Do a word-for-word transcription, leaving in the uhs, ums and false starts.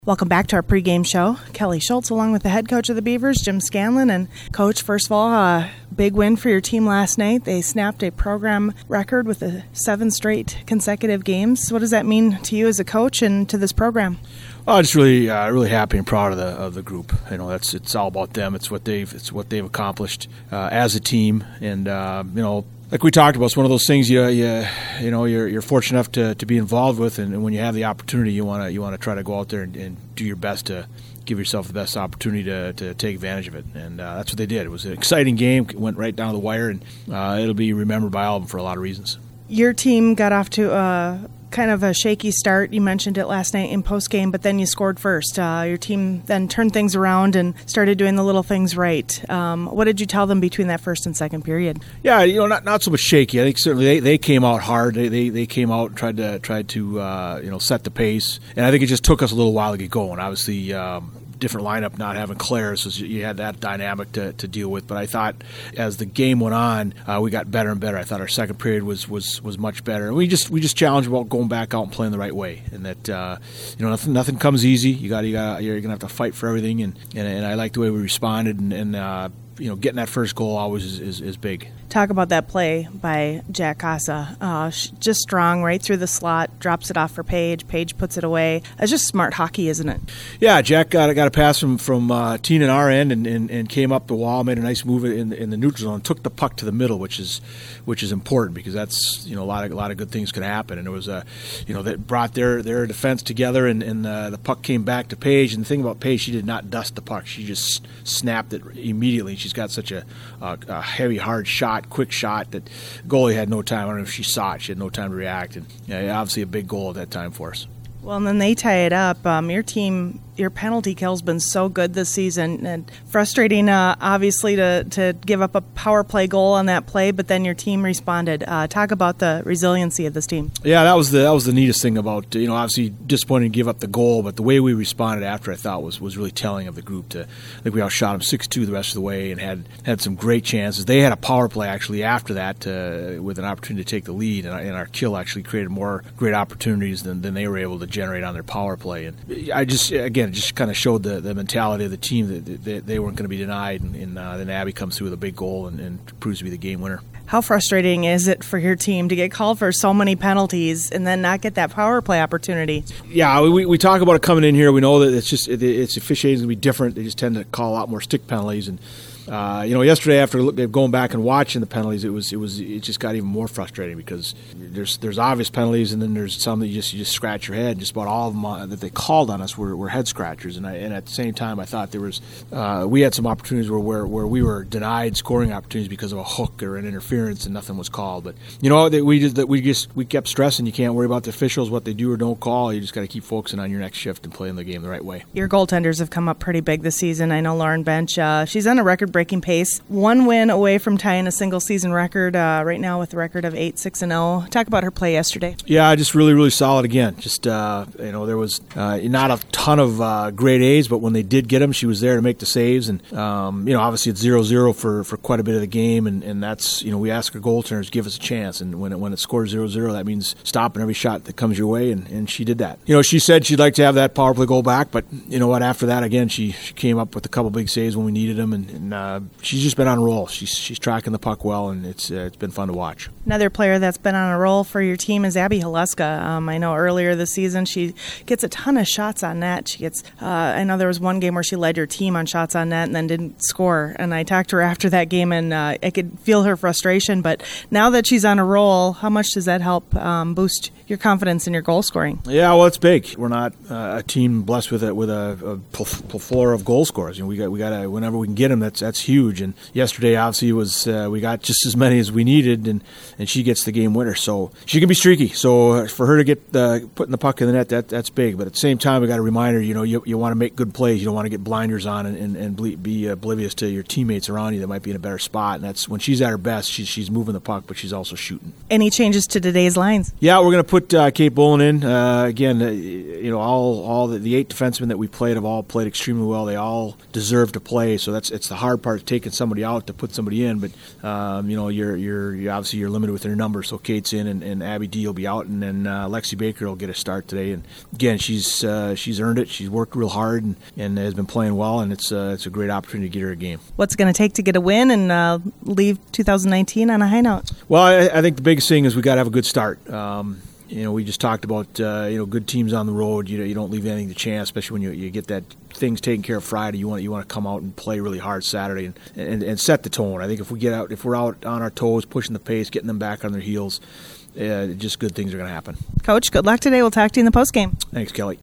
Welcome back to our pregame show. Kelly Schultz along with the head coach of the Beavers, Jim Scanlon. And Coach, first of all, a big win for your team last night. They snapped a program record with a seven straight consecutive games. What does that mean to you as a coach and to this program? Oh, I'm just really, uh, really happy and proud of the of the group. You know, that's it's all about them. It's what they've it's what they've accomplished uh, as a team, and uh, you know. Like we talked about, it's one of those things you you you know you're you're fortunate enough to, to be involved with, and, and when you have the opportunity, you want to you want to try to go out there and, and do your best to give yourself the best opportunity to, to take advantage of it, and uh, that's what they did. It was an exciting game, it went right down to the wire, and uh, it'll be remembered by all of them for a lot of reasons. Your team got off to a kind of a shaky start. You mentioned it last night in postgame, but then you scored first. Uh, your team then turned things around and started doing the little things right. Um, what did you tell them between that first and second period? Yeah, you know, not not so much shaky. I think certainly they, they came out hard. They, they they came out and tried to tried to uh, you know set the pace, and I think it just took us a little while to get going. Obviously. Um, different lineup, not having Claire, so you had that dynamic to, to deal with. But I thought as the game went on, uh, we got better and better. I thought our second period was was, was much better. And we just we just challenged about going back out and playing the right way, and that uh, you know nothing nothing comes easy. You got you got you're gonna have to fight for everything, and and, and I like the way we responded, and, and uh, you know getting that first goal always is, is, is big. Talk about that play by Jack Casa. Uh, just strong right through the slot, drops it off for Paige. Paige puts it away. It's just smart hockey, isn't it? Yeah, Jack got, got a pass from, from uh, Tina and our end and, and, and came up the wall, made a nice move in the, in the neutral zone, took the puck to the middle, which is which is important because that's you know a lot of a lot of good things could happen. And it was a you know that brought their, their defense together, and, and uh, the puck came back to Paige. And the thing about Paige, she did not dust the puck; she just snapped it immediately. She's got such a, a, a heavy, hard shot. Quick shot that goalie had no time. I don't know if she saw it. She had no time to react. And yeah, obviously a big goal at that time for us. Well, and then they tie it up. Um, your team, your penalty kill's been so good this season, and frustrating, uh, obviously, to, to give up a power play goal on that play. But then your team responded. Uh, talk about the resiliency of this team. Yeah, that was the that was the neatest thing about you know obviously disappointed to give up the goal, but the way we responded after I thought was, was really telling of the group. To I think we outshot them six two the rest of the way and had had some great chances. They had a power play actually after that uh, with an opportunity to take the lead, and, and our kill actually created more great opportunities than, than they were able to generate on their power play. And I just again it just kind of showed the, the mentality of the team that, that they weren't going to be denied, and, and uh, then Abby comes through with a big goal and, and proves to be the game winner. How frustrating is it for your team to get called for so many penalties and then not get that power play opportunity? Yeah, we, we talk about it coming in here. We know that it's just it, it's officiating is going to be different. They just tend to call a lot more stick penalties. And Uh, you know, yesterday after look, going back and watching the penalties, it was it was it just got even more frustrating because there's there's obvious penalties, and then there's some that you just you just scratch your head. Just about all of them uh, that they called on us were, were head scratchers, and I, and at the same time, I thought there was uh, we had some opportunities where, where where we were denied scoring opportunities because of a hook or an interference, and nothing was called. But you know, that we just that we just we kept stressing. You can't worry about the officials, what they do or don't call. You just got to keep focusing on your next shift and playing the game the right way. Your goaltenders have come up pretty big this season. I know Lauren Bench. Uh, she's on a record-breaking pace. One win away from tying a single-season record uh, right now with a record of eight six and oh. Talk about her play yesterday. Yeah, just really, really solid again. Just, uh, you know, there was uh, not a ton of uh, grade A's, but when they did get them, she was there to make the saves. And, um, you know, obviously it's zero zero for, for quite a bit of the game, and, and that's, you know, we ask our goaltenders, give us a chance. And when it, when it scores zero zero, that means stopping every shot that comes your way, and, and she did that. You know, she said she'd like to have that power play goal back, but, you know what, after that, again, she, she came up with a couple big saves when we needed them, and, and uh, she's just been on a roll. She's she's tracking the puck well, and it's uh, it's been fun to watch. Another player that's been on a roll for your team is Abby Haleska. Um, I know earlier this season she gets a ton of shots on net. She gets. Uh, I know there was one game where she led your team on shots on net and then didn't score. And I talked to her after that game, and uh, I could feel her frustration. But now that she's on a roll, how much does that help um, boost your confidence in your goal scoring? Yeah, well, it's big. We're not uh, a team blessed with a with a, a plethora of goal scorers. You know, we got we got to whenever we can get them. That's that's huge. And yesterday, obviously, was uh, we got just as many as we needed, and, and she gets the game winner. So she can be streaky. So for her to get uh, putting the puck in the net, that that's big. But at the same time, we got to remind her, you know, you you want to make good plays. You don't want to get blinders on and, and, and be oblivious to your teammates around you that might be in a better spot. And that's when she's at her best. She's she's moving the puck, but she's also shooting. Any changes to today's lines? Yeah, we're going to put uh, Kate Bolin in uh, again. Uh, you know, all all the, the eight defensemen that we played have all played extremely well. They all deserve to play. So that's it's the hard hard part is taking somebody out to put somebody in. But um, you know, you're, you're you're obviously you're limited with their numbers. So Kate's in, and, and Abby D will be out, and then uh, Lexi Baker will get a start today. And again, she's uh, she's earned it. She's worked real hard and, and has been playing well, and it's uh, it's a great opportunity to get her a game. What's it going to take to get a win and uh, leave two thousand nineteen on a high note? Well, I, I think the biggest thing is we got to have a good start. Um, You know, we just talked about uh, you know good teams on the road. You know, you don't leave anything to chance, especially when you you get that things taken care of Friday. You want you want to come out and play really hard Saturday and, and and set the tone. I think if we get out, if we're out on our toes, pushing the pace, getting them back on their heels, uh, just good things are going to happen. Coach, good luck today. We'll talk to you in the postgame. Thanks, Kelly.